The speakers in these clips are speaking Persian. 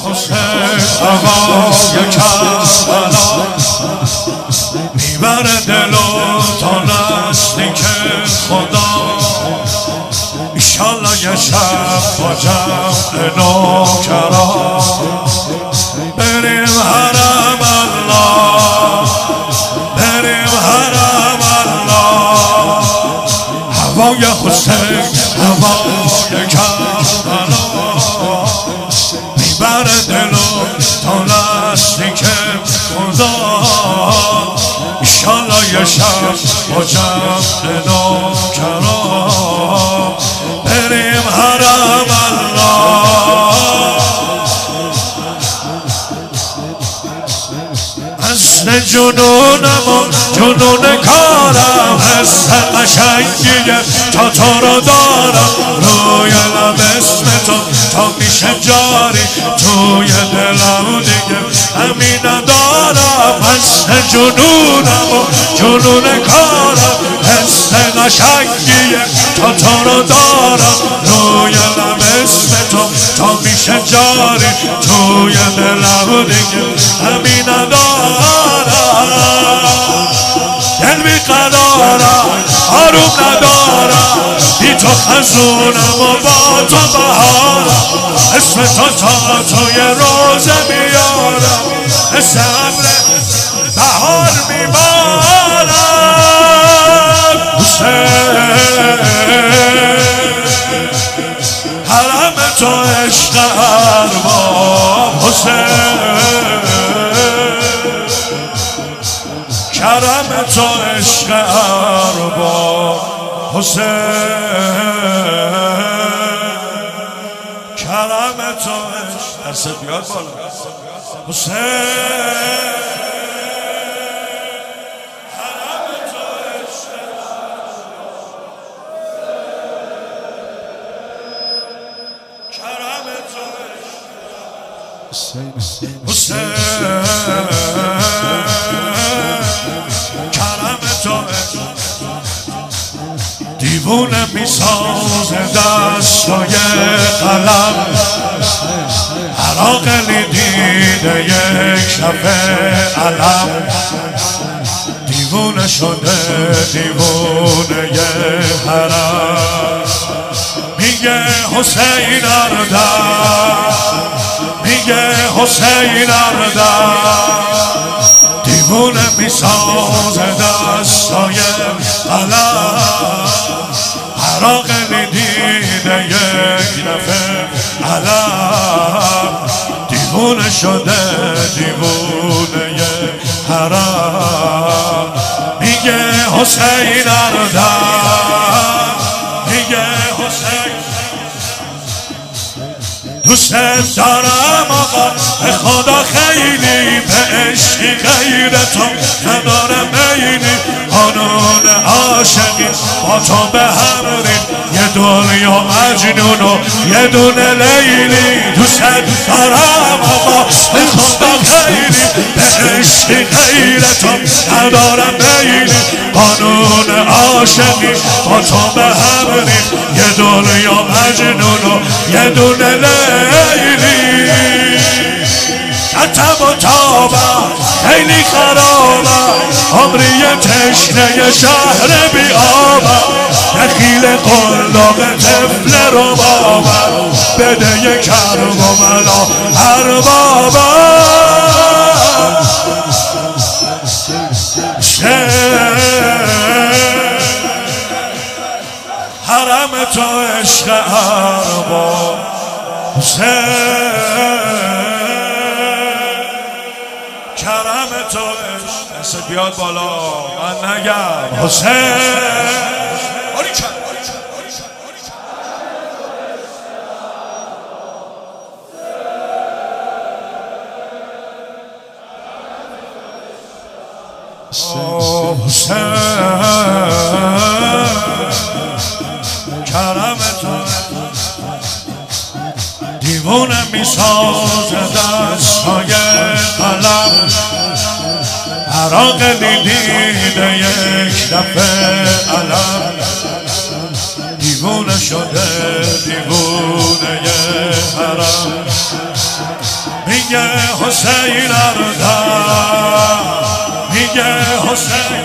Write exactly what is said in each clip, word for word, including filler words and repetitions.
حسین هوای کربلا میبره دل و تا نزدیک خدا. ایشالله یه شب با جمع نوکران بریم حرم الله، بریم حرم الله. هوای حسین هوای کربلا میبره دل و تا نزدیک خدا. ایشالله یه شب با جمع نوکران بریم حرم الله. حسن جنونم و جنون کارم، حسن قشنگیه تا تو رو دارم. روی لب اسم تو تا میشه جاری، توی دلم دیگه همین ندارم. حسن جنونم و جنون کارم، حسن قشنگیه تا تو رو دارم. روی لب اسم تو تا میشه جاری، توی دلم دیگه همین ندارم. دل بیقرارم آروم ندارم، بی تو خزونم و با تو بهارم. اسم تو تا توی روزه میارم، اسم امر بهار میبارم. حسین حرم تو عشق ارباب، حسین کرم تو عشق ارباب، حسین کرم تو عشق. دست بیاد بالا حسین حرم تو عشق کرم تو عشق حسین دیوونه میسازه دستای قلم. عراقلی دیده یک شفه علم، دیوونه شده دیوونه حرم. میگه حسین اردم، میگه حسین اردم. دیوونه میسازه دستای قلم. عراقلی دیده یک دفعه علم، دیوونه شده دیوونه حرم. میگه حسین اردم، میگه حسین دوست دارم آقا به خدا خیلی، به عشقی غیر تو ندارم میلی. قانون عاشقی با تو به هم رید، یه دنیا مجنون و یه دونه لیلی. دوست دارم آقا به خدا خیلی، به عشقی غیر تو ندارم میلی. قانون عاشقی با تو به هم رید، یه دنیا مجنون و یه دونه لیلی. تب و تابم خیلی خرابم، عمری تشنه شهر بی آبم. دخیل قلاق طفل رو بابم، بده یک کرم و ملا اربابم. حرم تو عشق ارباب، کرم تو عشق. دست بیاد بالا من نگم حسین. حسین کرم تو دیوونه میسازه دستای قلم. عراقلی دیده یک دفعه علم، دیوونه شده دیوونه حرم. میگه حسین اردم میگه حسین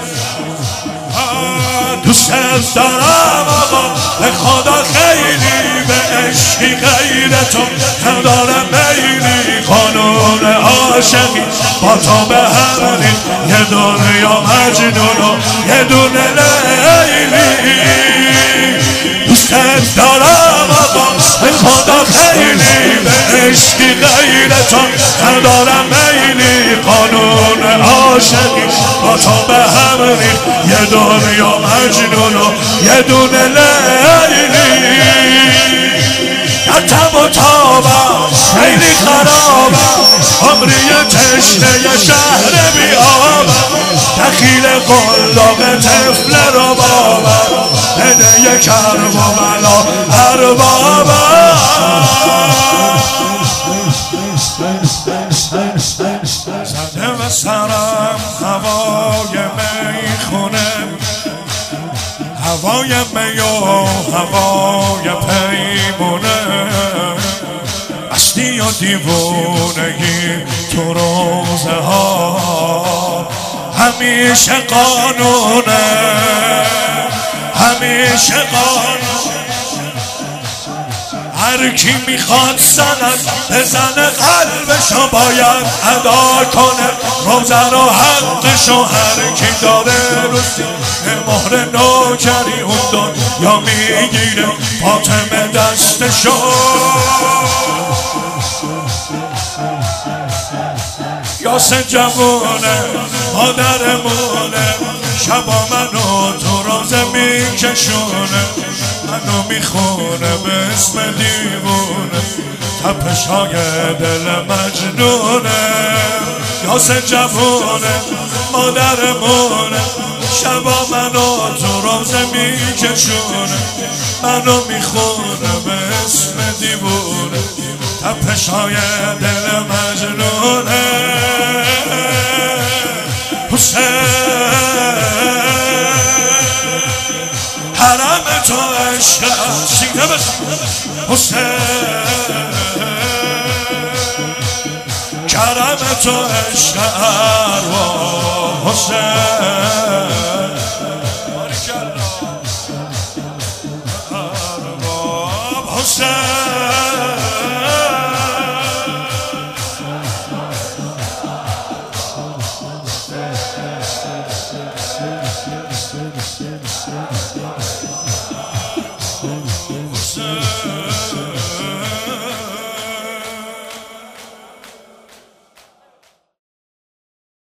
دوست دارم آقا به خدا خیلی به عشقی غیر تو ندارم میلی قانون عاشقی با تو به همین یه دنیا مجنون و یه دونه لیلی دوست دارم آقا به خدا خیلی به عشقی غیر تو ندارم میلی قانون عاشقی با تو به همین یه دنیا مجنون و یه دونه لیلی در تب و تابم خیلی خرابم عمری تشنه شهر بی آبم دخیل قلاق طفل رو بابم بده یه کرب و بلا اربابم زده و سرم هوای میخونه هوای می و هوای پیمونه مستی و دیوونگی تو روزه ها همیشه قانونه همیشه قانونه هر کی میخواد سند بزنه قلبشو باید ادا کنه روزه رو حقشو هر کی داره روزی مهر نوکری اون دنیا میگیره فاطمه دستشو یاسه جوونه مادرمونه شبا منو تو روزه میکشونه منو میخونه به اسم دیوونه تپش های دل مجنونه یاسه جوونه مادرمونه شبا منو تو روزه میکشونه منو میخونه به اسم دیوونه تپش های دل مجنونه حسین حرم تو عشق سینه بزن حسین کرم تو عشق ارواح حسین ارواح حسین